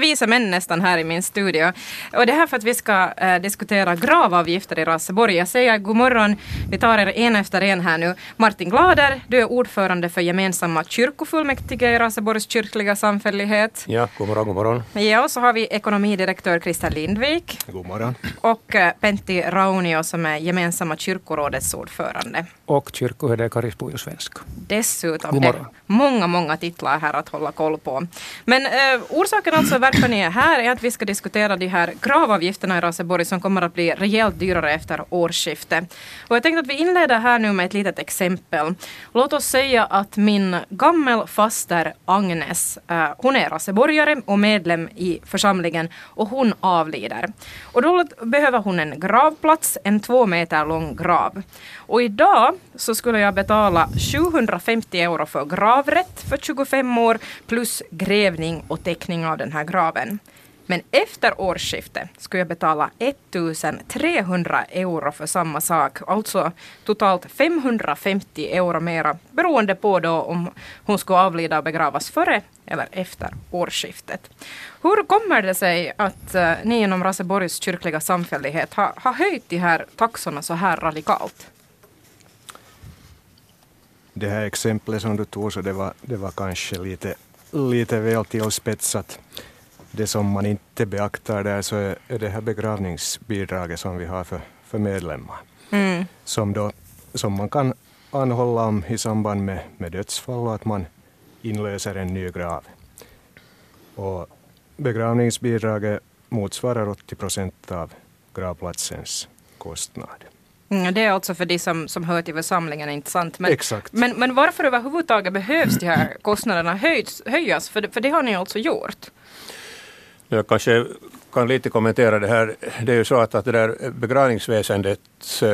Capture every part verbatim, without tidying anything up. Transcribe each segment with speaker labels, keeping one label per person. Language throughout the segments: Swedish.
Speaker 1: visa män nästan här i min studio. Och det här för att vi ska äh, diskutera gravavgifter i Raseborg. Jag säger god morgon, vi tar er en efter en här nu. Martin Glader, du är ordförande för gemensamma kyrkofullmäktige i Raseborgs kyrkliga samfällighet.
Speaker 2: Ja, god morgon, god morgon.
Speaker 1: Ja, och så har vi ekonomidirektör Christer Lindvik.
Speaker 3: God morgon.
Speaker 1: Och äh, Pentti Raunio som är gemensamma kyrkorådets ordförande.
Speaker 4: Och kyrkoherde Karis Pujo-Svenska.
Speaker 1: Dessutom det är många, många titlar här att hålla koll på. Men eh, orsaken alltså varför ni är här är att vi ska diskutera de här gravavgifterna i Raseborg som kommer att bli rejält dyrare efter årsskiftet. Och jag tänkte att vi inleder här nu med ett litet exempel. Låt oss säga att min gammelfaster Agnes, eh, hon är raseborgare och medlem i församlingen och hon avlider. Och då behöver hon en gravplats, en två meter lång grav. Och idag så skulle jag betala sjuhundrafemtio euro för gravrätt för tjugofem år plus grävning och täckning av den här graven. Men efter årsskiftet skulle jag betala ettusentrehundra euro för samma sak. Alltså totalt femhundrafemtio euro mera beroende på då om hon skulle avlida och begravas före eller efter årsskiftet. Hur kommer det sig att uh, ni inom Raseborgs kyrkliga samfällighet har, har höjt de här taxorna så här radikalt?
Speaker 3: Det här exemplet som du tog så det var, det var kanske lite, lite väl tillspetsat. Det som man inte beaktar där så är, är det här begravningsbidraget som vi har för, för medlemmar. Mm. Som, då, som man kan anhålla om i samband med, med dödsfall och att man inlöser en ny grav. Och begravningsbidraget motsvarar åttio procent av gravplatsens kostnad.
Speaker 1: Mm, det är alltså för de som, som hör till församlingen, inte sant? Men,
Speaker 3: Exakt.
Speaker 1: Men, men varför överhuvudtaget behövs de här kostnaderna höjs, höjas? För, för det har ni alltså gjort.
Speaker 2: Jag kanske kan lite kommentera det här. Det är ju så att, att det där begravningsväsendets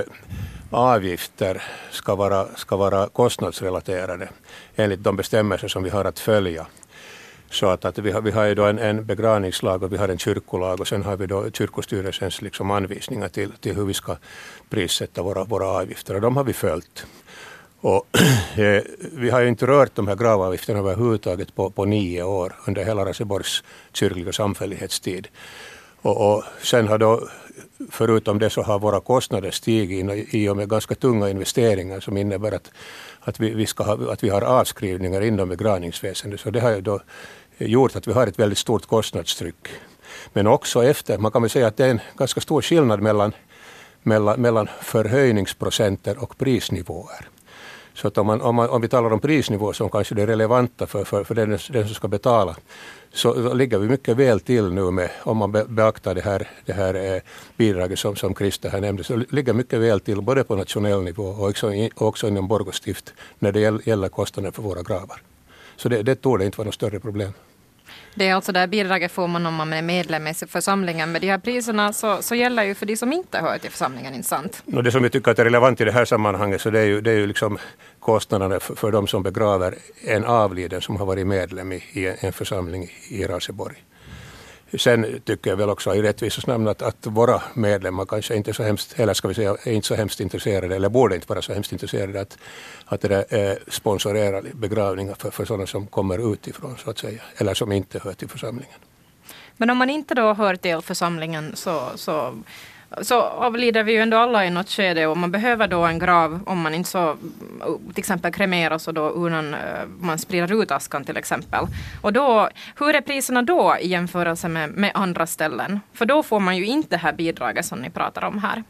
Speaker 2: avgifter ska vara, ska vara kostnadsrelaterade enligt de bestämmelser som vi har att följa. Så att, att vi, har, vi har ju då en, en begravningslag och vi har en kyrkolag och sen har vi då kyrkostyrelsens liksom anvisningar till, till hur vi ska prissätta våra, våra avgifter och de har vi följt. Och, eh, vi har ju inte rört de här gravavgifterna överhuvudtaget på, på nio år under hela Raseborgs kyrkliga samfällighetstid. Och, och sen har då, förutom det så har våra kostnader stigit i och med ganska tunga investeringar som innebär att, att, vi, vi, ska ha, att vi har avskrivningar inom begravningsväsendet. Så det har ju då gjort att vi har ett väldigt stort kostnadstryck. Men också efter, man kan väl säga att det är en ganska stor skillnad mellan, mellan, mellan förhöjningsprocenter och prisnivåer. Så att om, man, om, man, om vi talar om prisnivå som kanske är relevanta för, för, för den, den som ska betala så, så ligger vi mycket väl till nu med, om man be, beaktar det här, det här eh, bidraget som, som Christer här nämnde, så ligger mycket väl till både på nationell nivå och också, och också inom Borgåstift när det gäller kostnader för våra gravar. Så det, det torde inte vara något större problem.
Speaker 1: Det är alltså där bidraget får man om man är medlem i församlingen. Men de här priserna så, så gäller ju för de som inte hör till församlingen, inte sant?
Speaker 2: No, det som jag tycker att är relevant i det här sammanhanget så det är ju, det är ju liksom kostnaderna för, för de som begraver en avliden som har varit medlem i, i en församling i Raseborg. Sen tycker jag väl också i rättvisas namn att, att våra medlemmar kanske inte är så hemskt, eller ska vi säga, är inte så hemskt intresserade, eller borde inte vara så hemskt intresserade att, att det där, eh, sponsorera begravningar för, för sådana som kommer utifrån så att säga, eller som inte hör till församlingen.
Speaker 1: Men om man inte då hör till församlingen så, så, så avlider vi ju ändå alla i något skede och man behöver då en grav om man inte så till exempel kremeras och då innan man sprider ut askan till exempel. Och då, hur är priserna då i jämförelse med, med andra ställen? För då får man ju inte det här bidraget som ni pratar om här.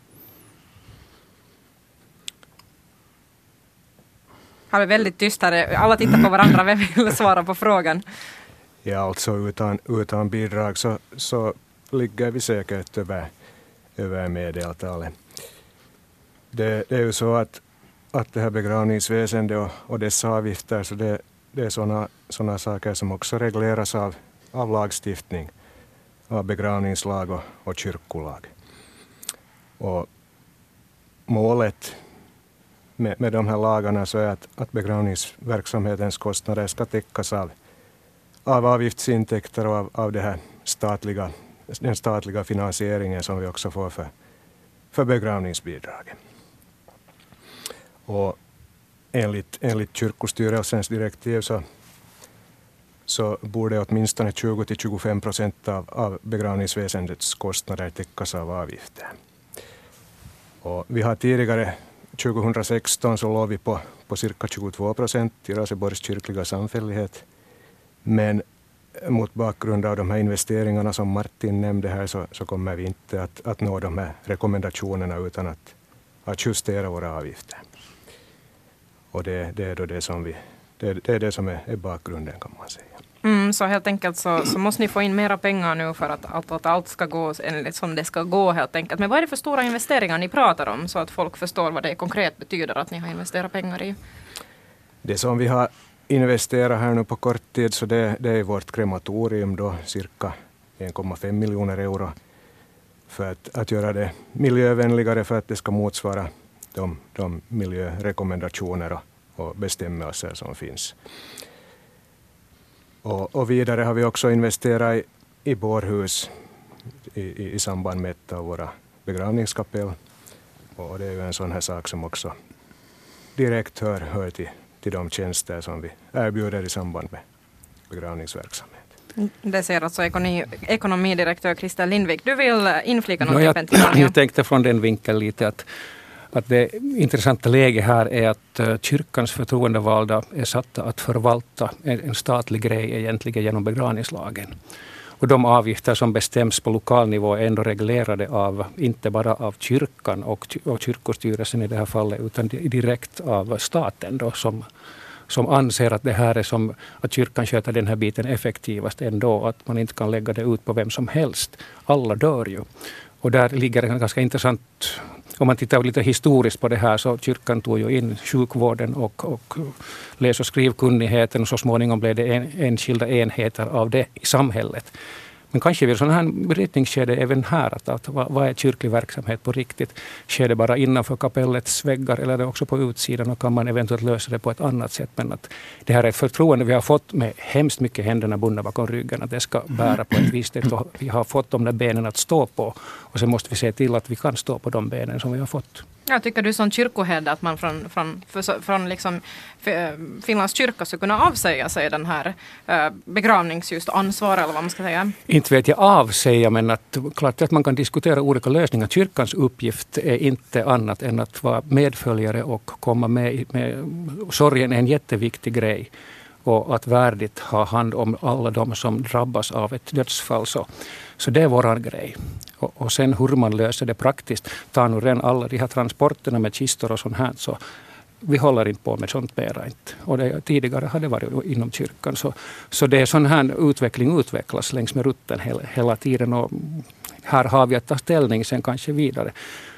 Speaker 1: Har vi väldigt tyst här. Alla tittar på varandra. Vem vill svara på frågan?
Speaker 3: Ja, alltså utan, utan bidrag så, så ligger vi säkert över, över medeltalet. Det, det är ju så att, att det här begravningsväsendet och, och dessa avgifter så det, det är sådana såna saker som också regleras av, av lagstiftning, av begravningslag och, och kyrkolag. Och målet med, med de här lagarna så är att, att begravningsverksamhetens kostnader ska täckas av, av avgiftsintäkter och av, av det här statliga, den statliga finansieringen som vi också får för, för begravningsbidraget. Och enligt, enligt kyrkostyrelsens direktiv så, så borde åtminstone tjugo till tjugofem procent av, av begravningsväsendets kostnader täckas av avgifter. Och vi har tidigare, tjugohundrasexton, så låg vi på, på cirka tjugotvå procent i Raseborgs kyrkliga samfällighet. Men mot bakgrund av de här investeringarna som Martin nämnde här så, så kommer vi inte att, att nå de här rekommendationerna utan att, att justera våra avgifter. Och det, det är då det som, vi, det, det, är det som är, är bakgrunden, kan man säga.
Speaker 1: Mm, så helt enkelt så, så måste ni få in mera pengar nu för att, att, att allt ska gå enligt som det ska gå helt enkelt. Men vad är det för stora investeringar ni pratar om så att folk förstår vad det konkret betyder att ni har investerat pengar i?
Speaker 3: Det som vi har investerat här nu på kort tid så det, det är vårt krematorium då, cirka en komma fem miljoner euro för att, att göra det miljövänligare för att det ska motsvara de, de miljörekommendationer och, och bestämmelser som finns. Och, och vidare har vi också investerat i, i bårhus i, i, i samband med ett av våra begravningskapell. Och det är ju en sån här sak som också direkt hör, hör till, till de tjänster som vi erbjuder i samband med begravningsverksamhet.
Speaker 1: Det ser alltså ekonomi, ekonomidirektör Christer Lindvik. Du vill inflika något?
Speaker 4: No, jag, jag tänkte från den vinkeln lite att Att det intressanta läge här är att uh, kyrkans förtroendevalda är satta att förvalta en, en statlig grej egentligen genom begravningslagen. Och de avgifter som bestäms på lokal nivå är ändå reglerade av, inte bara av kyrkan och, och kyrkostyrelsen i det här fallet, utan direkt av staten då, som, som anser att det här är som att kyrkan sköter den här biten effektivast ändå, att man inte kan lägga det ut på vem som helst. Alla dör ju. Och där ligger en ganska intressant, om man tittar lite historiskt på det här, så kyrkan tog ju in sjukvården och, och läs- och skrivkunnigheten och så småningom blev det en, enskilda enheter av det i samhället. Men kanske vill sån här brytningsskede även här, att, att vad, vad är kyrklig verksamhet på riktigt? Sker det bara innanför kapellets väggar eller är det också på utsidan och kan man eventuellt lösa det på ett annat sätt? Men att det här är ett förtroende vi har fått med hemskt mycket händerna bundna bakom ryggen, att det ska bära på ett visst sätt och vi har fått de där benen att stå på och sen måste vi se till att vi kan stå på de benen som vi har fått.
Speaker 1: Jag tycker du som kyrkoherde att man från, från, från liksom Finlands kyrka ska kunna avsäga sig den här äh, begravningsjust ansvar eller vad man ska säga?
Speaker 4: Inte vet jag avsäga, men att, klart att man kan diskutera olika lösningar. Kyrkans uppgift är inte annat än att vara medföljare och komma med, med sorgen är en jätteviktig grej. Och att värdigt ha hand om alla de som drabbas av ett dödsfall. Så, så det är våran grej. Och, och sen hur man löser det praktiskt. Ta nu redan alla de här transporterna med kistor och sånt här. Så vi håller inte på med sånt mera inte. Och det, tidigare har det varit inom kyrkan. Så, så det är sån här utveckling utvecklas längs med rutten hela, hela tiden. Och här har vi att ta ställning sen kanske vidare.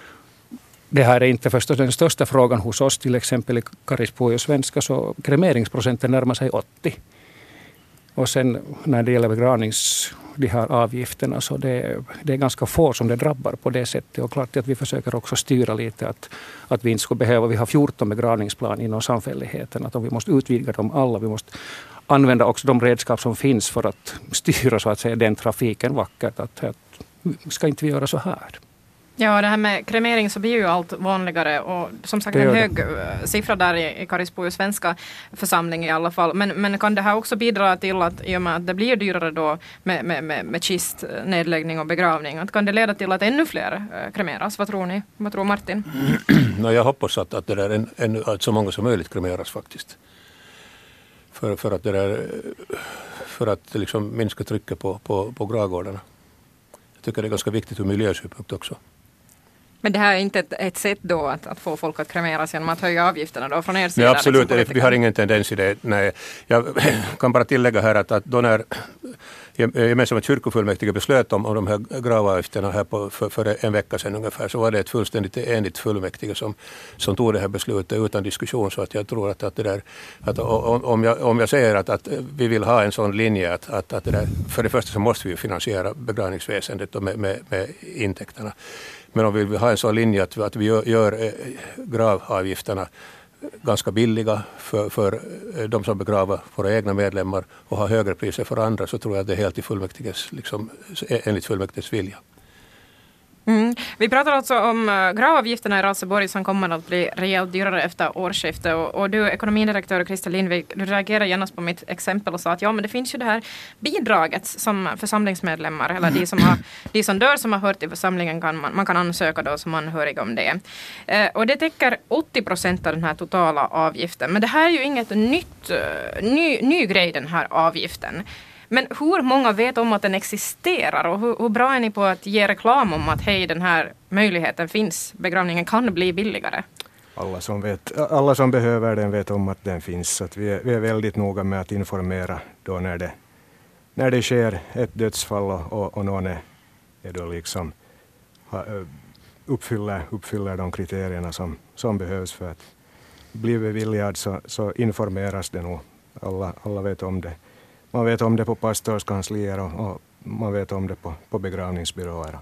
Speaker 4: Det här är inte förstås den största frågan hos oss, till exempel i Karisbo och Svenska, så kremeringsprocenten närmar sig åttio. Och sen när det gäller begravnings, de här avgifterna, så det, det är ganska få som det drabbar på det sättet. Och klart att vi försöker också styra lite att, att vi inte skulle behöva, vi har fjorton begravningsplan inom samfälligheten, att om vi måste utvidga dem alla, vi måste använda också de redskap som finns för att styra så att säga den trafiken vackert, att, att ska inte vi göra så här.
Speaker 1: Ja, det här med kremering så blir ju allt vanligare och som sagt en hög siffra där i, i Karisbo och Svenska församling i alla fall. Men, men kan det här också bidra till att i och med att det blir dyrare då med, med, med, med kist, nedläggning och begravning, att kan det leda till att ännu fler kremeras? Vad tror ni? Vad tror Martin?
Speaker 2: No, jag hoppas att, att, det där en, en, att så många som möjligt kremeras faktiskt. För, för att det där, för att liksom minska trycket på, på, på gravgårdarna. Jag tycker det är ganska viktigt ur miljösynpunkt också.
Speaker 1: Men det här är inte ett, ett sätt då att, att få folk att kremeras genom att höja avgifterna då från er sida?
Speaker 2: Nej, absolut,
Speaker 1: liksom,
Speaker 2: vi har ingen tendens i det. Nej. Jag kan bara tillägga här att, att då när gemensamma kyrkofullmäktige beslöt om, om de här gravavgifterna här på, för, för en vecka sedan ungefär, så var det ett fullständigt enigt fullmäktige som, som tog det här beslutet utan diskussion. Så att jag tror att, att det där, att om, jag, om jag säger att, att vi vill ha en sån linje att, att, att det där, för det första så måste vi finansiera begravningsväsendet med, med, med intäkterna. Men om vi vill ha en sån linje att, att vi gör, gör gravavgifterna ganska billiga för, för de som begravar våra egna medlemmar och har högre priser för andra, så tror jag att det är helt i fullmäktiges, liksom, enligt fullmäktiges vilja.
Speaker 1: Mm. Vi pratar alltså om uh, gravavgifterna i Raseborg som kommer att bli rejält dyrare efter årsskiftet. Och, och du, ekonomidirektör Christer Lindvik, du reagerar genast på mitt exempel och sa att ja, men det finns ju det här bidraget som församlingsmedlemmar, eller de som, har, de som dör som har hört i församlingen, kan man, man kan ansöka då som anhörig om det. Uh, och det täcker åttio procent av den här totala avgiften. Men det här är ju inget nytt, uh, ny, ny grej, den här avgiften. Men hur många vet om att den existerar och hur, hur bra är ni på att ge reklam om att hej, den här möjligheten finns, begravningen kan bli billigare?
Speaker 3: Alla som, vet, alla som behöver den vet om att den finns. Så att vi, är, vi är väldigt noga med att informera då när det, när det sker ett dödsfall och, och, och någon är, är då liksom, uppfyller, uppfyller de kriterierna som, som behövs för att bli beviljad, så, så informeras det nog. Alla, alla vet om det. Man vet om det på pastorskanslier och, och man vet om det på, på begravningsbyråer.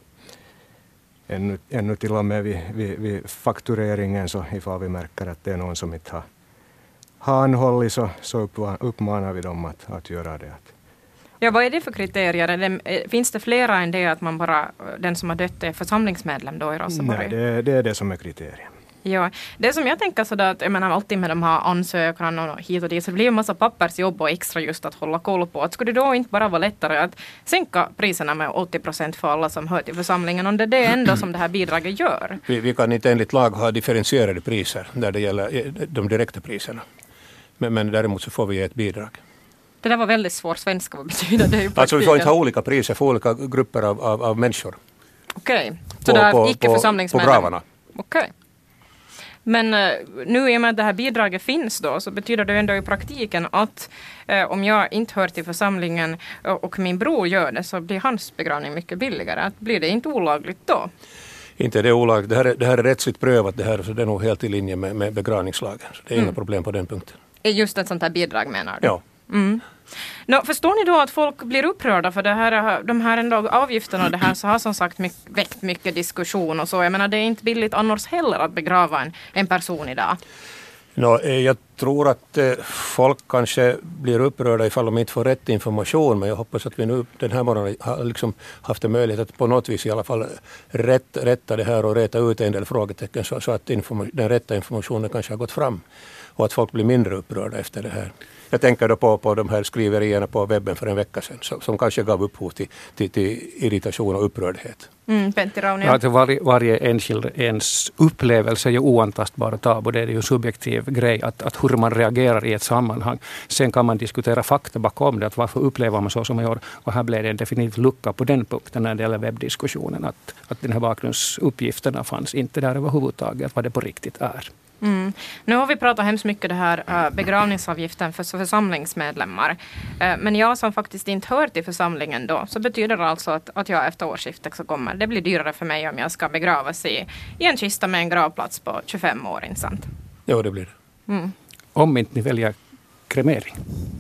Speaker 3: Ännu, ännu till och med vid, vid, vid faktureringen, så ifall vi märker att det är någon som inte har, har anhållit, så, så uppmanar vi dem att, att göra det.
Speaker 1: Ja, vad är det för kriterier? Det, finns det flera än det att man bara, den som har dött är församlingsmedlem då i Raseborg?
Speaker 3: Nej, det, det är det som är kriteriet.
Speaker 1: Ja, det som jag tänker sådär att jag menar alltid med de här ansökan och hit och dit, så det blir en massa pappersjobb och extra just att hålla koll på. Att skulle det då inte bara vara lättare att sänka priserna med åttio procent för alla som hör till församlingen, om det är det enda som det här bidraget gör?
Speaker 2: Vi, vi kan inte enligt lag ha differentierade priser när det gäller de direkta priserna. Men, men däremot så får vi ett bidrag.
Speaker 1: Det där var väldigt svår svenska, vad betyder det i praktiken?
Speaker 2: Alltså vi får inte ha olika priser för olika grupper av, av, av människor.
Speaker 1: Okej, okay. Så det är icke församlingsmedlem?
Speaker 2: På gravarna.
Speaker 1: Okej. Okay. Men nu i och med att det här bidraget finns då, så betyder det ändå i praktiken att eh, om jag inte hör till församlingen och, och min bror gör det, så blir hans begravning mycket billigare. Att blir det inte olagligt då?
Speaker 2: Inte det är olagligt. Det här är, det här är rättsligt prövat, det här, så det är nog helt i linje med, med begravningslagen. Så det är mm. inga problem på den punkten.
Speaker 1: Är just ett sånt här bidrag, menar du?
Speaker 2: Ja.
Speaker 1: Mm. No, förstår ni då att folk blir upprörda för det här, de här ändå avgifterna och det här, så har som sagt mycket, väckt mycket diskussion och så. Jag menar, det är inte billigt annars heller att begrava en, en person idag.
Speaker 2: No, jag tror att eh, folk kanske blir upprörda ifall de inte får rätt information, men jag hoppas att vi nu den här morgonen har liksom haft en möjlighet att på något vis i alla fall rätt, rätta det här och rätta ut en del frågetecken, så, så att inform- den rätta informationen kanske har gått fram och att folk blir mindre upprörda efter det här. Jag tänker då på, på de här skriverierna på webben för en vecka sedan som, som kanske gav upphov till, till, till irritation och upprördhet.
Speaker 1: Mm, Pentti Raunio.
Speaker 4: Ja, att var, varje enskild ens upplevelse är ju oantastbar och tabu. Det är ju en subjektiv grej att, att hur man reagerar i ett sammanhang. Sen kan man diskutera fakta bakom det, att varför upplever man så som man gör. Och här blev det en definitiv lucka på den punkten när det gäller webbdiskussionen. Att, att den här bakgrundsuppgifterna fanns inte där överhuvudtaget, vad det på riktigt är.
Speaker 1: Mm. Nu har vi pratat hemskt mycket det här uh, begravningsavgiften för församlingsmedlemmar. Uh, men jag som faktiskt inte hör till församlingen då, så betyder det alltså att, att jag efter årsskiftet så kommer det blir dyrare för mig om jag ska begravas i, i en kista med en gravplats på tjugofem år, inte sant?
Speaker 2: Ja, det blir det.
Speaker 1: Mm.
Speaker 4: Om inte ni väljer kremering.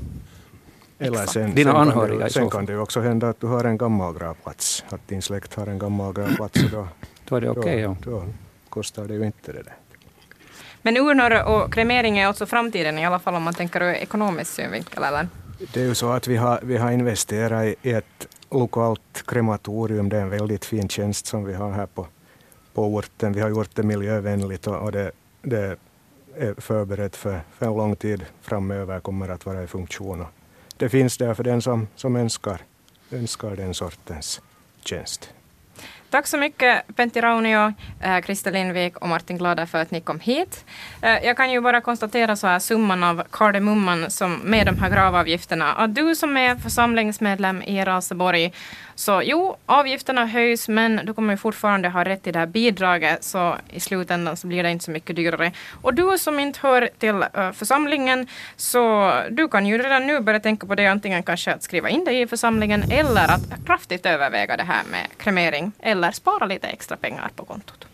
Speaker 3: Eller sen,
Speaker 4: Dina
Speaker 3: sen,
Speaker 4: anhöriga
Speaker 3: kan det, sen kan det ju också hända att du har en gammal gravplats. Att din släkt har en gammal gravplats. Och då,
Speaker 4: då är det okej, okay, ja.
Speaker 3: Då, då kostar det ju inte det där.
Speaker 1: Men urnor och kremering är också framtiden, i alla fall om man tänker ur ekonomisk synvinkel, eller?
Speaker 3: Det är ju så att vi har, vi har investerat i ett lokalt krematorium. Det är en väldigt fin tjänst som vi har här på, på orten. Vi har gjort det miljövänligt och, och det, det är förberett för, för en lång tid framöver, kommer att vara i funktion. Och det finns där för den som, som önskar, önskar den sortens tjänst.
Speaker 1: Tack så mycket Pentti Raunio, äh, Christer Lindvik och Martin Glada för att ni kom hit. Äh, jag kan ju bara konstatera så här summan av kardemumman som med de här gravavgifterna. Att du som är församlingsmedlem i Raseborg, så jo, avgifterna höjs, men du kommer ju fortfarande ha rätt till det här bidraget, så i slutändan så blir det inte så mycket dyrare. Och du som inte hör till uh, församlingen, så du kan ju redan nu börja tänka på det, antingen kanske att skriva in dig i församlingen eller att kraftigt överväga det här med kremering eller spara lite extra pengar på kontot.